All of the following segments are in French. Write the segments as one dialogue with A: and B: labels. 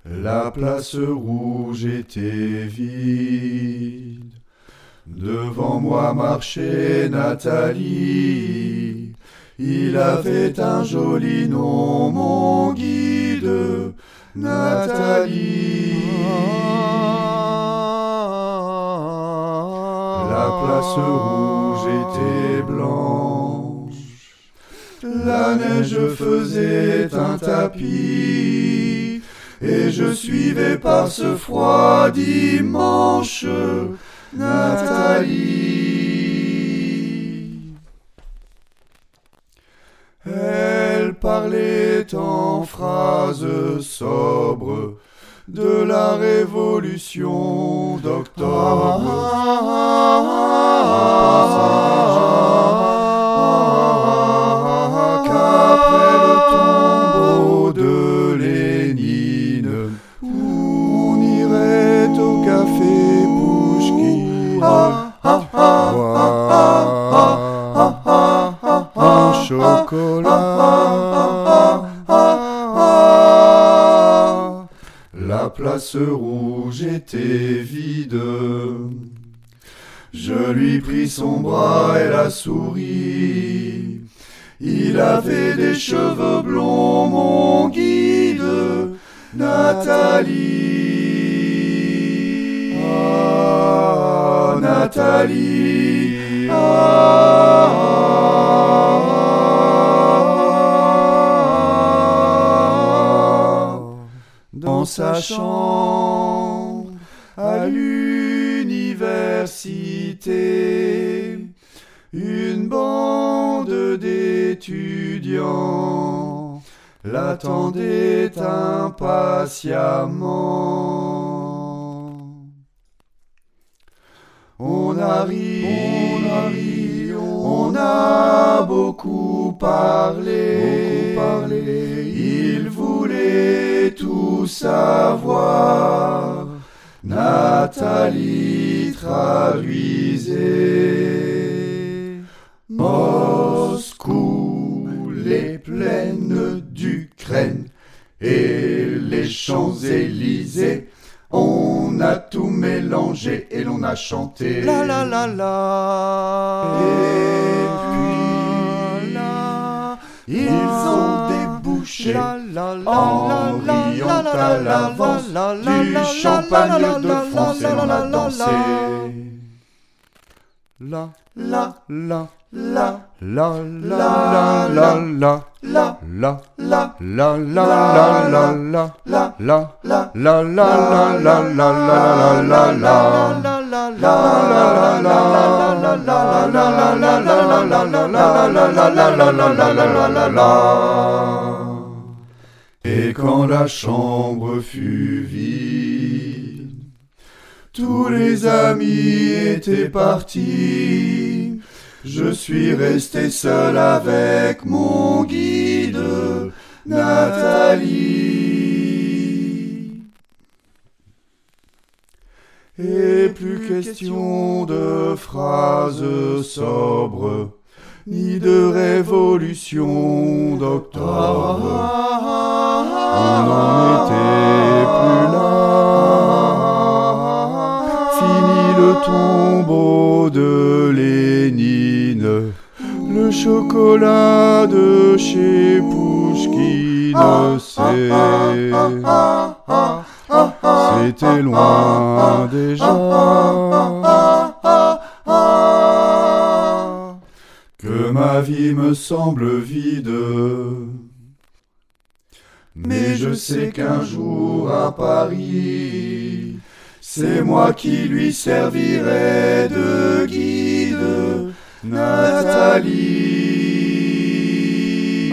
A: La place rouge était vide. Devant moi marchait Nathalie. Il avait un joli nom, mon guide, Nathalie. La place rouge était blanche. La neige faisait un tapis. Et je suivais par ce froid dimanche Nathalie. Elle parlait en phrases sobres de la révolution d'octobre. Qu'après le tombeau de Lénine, on irait au café Pouchkine boire un chocolat. La place rouge était vide. Je lui pris son bras, elle a souri. Il avait des cheveux blonds, mon guide, Nathalie. Ah, Nathalie. Dans sa chambre à l'université, une bande d'étudiants l'attendait impatiemment. On a ri, on a beaucoup parlé. Il voulait tout savoir. Nathalie traduisait. Moscou, les plaines d'Ukraine et les Champs-Élysées. On a tout mélangé et l'on a chanté
B: la la la la.
A: Et puis là, ils ont débouché en riant à l'avance du champagne de France et l'on a dansé.
B: La
A: la
B: la
A: la
B: la
A: la
B: la
A: la
B: la
A: la
B: la
A: la
B: la la la la
A: la Et quand la chambre fut vide, tous les amis étaient partis. Je suis resté seul avec mon guide, Nathalie. Et plus question de phrases sobres, ni de révolution d'octobre. On n'en était plus là. Fini le tombeau de Lénine, le chocolat de chez Pouchkine, c'était loin déjà. Que ma vie me semble vide, mais je sais qu'un jour à Paris, c'est moi qui lui servirai de guide, Nathalie.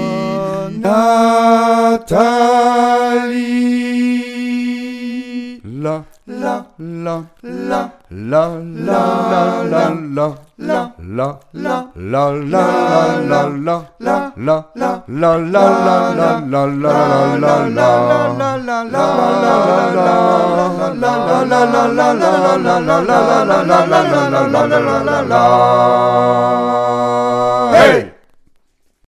A: Nathalie.
B: La
A: la
B: la
A: la
B: la la la la la la la la la la la la la la